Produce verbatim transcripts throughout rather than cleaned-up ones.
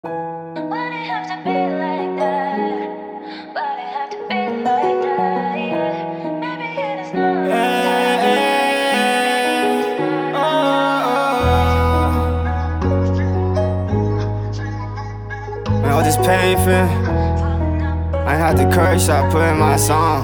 Why'd it have to be like that? Why'd it have to be like that? Yeah. Maybe it is not. Hey, oh, oh. Man, all this pain, fam, I had the courage I put in my song.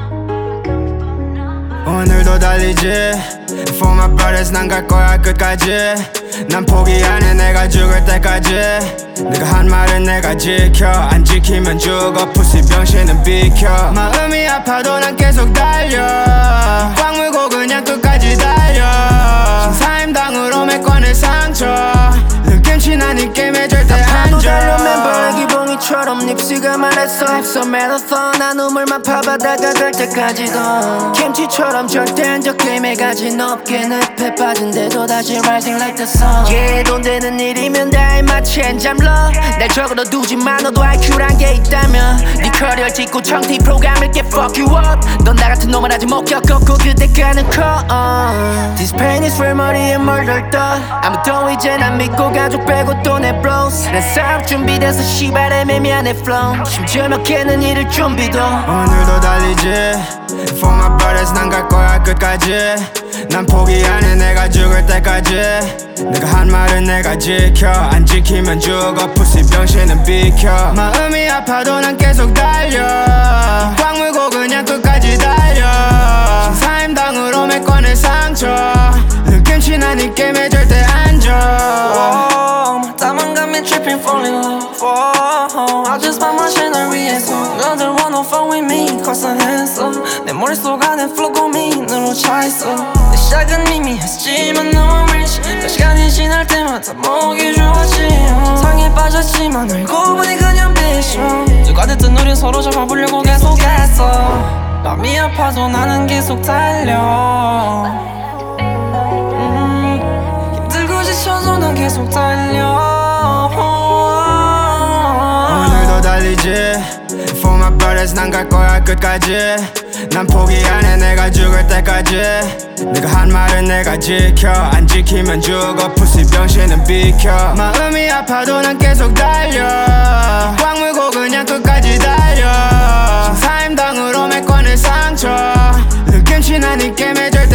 오늘도 달리지 For my brothers 난 갈 거야 끝까지 난 포기 안 해 내가 죽을 때까지 내가 한 말은 내가 지켜 안 지키면 죽어 푸시 병신은 비켜 마음이 아파도 난 계속 달려 꽉 물고 그냥 끝까지 달려 신사임당으로 메꿔낸 상처 느낌치 난 이 게임에 절대 안 져 달려맨 기봉이처럼 닙스가 말했어 앞서 매너서 난 우물만 파바다가 갈 때까지도 김치처럼 절대 안 적 게임에 가진 없게 늪에 빠진데도 다시 rising like the sun yeah 돈 되는 일이면 다이 마치 엔잠러 날 적어도 두지만 너도 아이큐란 게 있다면 네 커리어 찍고 청티 프로그램을 get fuck you up 넌 나 같은 놈을 아직 못 겪었고 그때 가는 컷 uh. This pain is real 머리에 멀덜 떠 아무도 이제 난 믿고 가족 빼고 또 내 blows 난 싸움 준비돼서 시발에 매미한 내 flow 심지어 몇 개는 잃을 준비도 오늘도 달리지 For my brothers 난 갈 거야 끝까지 난 포기 안 해 내가 죽을 때까지 내가 한 말은 내가 지켜 안 지키면 죽어 푸시 병신은 비켜 마음이 아파도 난 계속 달려 꽉 물고 그냥 끝까지 달려 신사임당으로 메꿔낸 상처 느낌치 난 이 게임에 절대 안 져 땀만 가면 tripping falling love oh, I just find my shit 널 위해서 너들 wanna fuck with me cause I'm handsome 내 머릿속 안에 flow 고민으로 차있어 내 시작은 이미 했지만 너무 rich 몇 시간이 지날 때마다 목이 좋아지 상에 빠졌지만 알고 보니 그냥 비쇼 누가 됐든 우린 서로 잡아보려고 계속했어 마음이 아파도 나는 계속 달려 음, 힘들고 지쳐도 난 계속 달려 달리지 For my brothers 난 갈 거야 끝까지 난 포기 안 해 내가 죽을 때까지 내가 한 말은 내가 지켜 안 지키면 죽어 푸시 병신은 비켜 마음이 아파도 난 계속 달려 꽉 물고 그냥 끝까지 달려 신사임당으로 메꿔낸 상처 느낌치 난 이 게임에 절대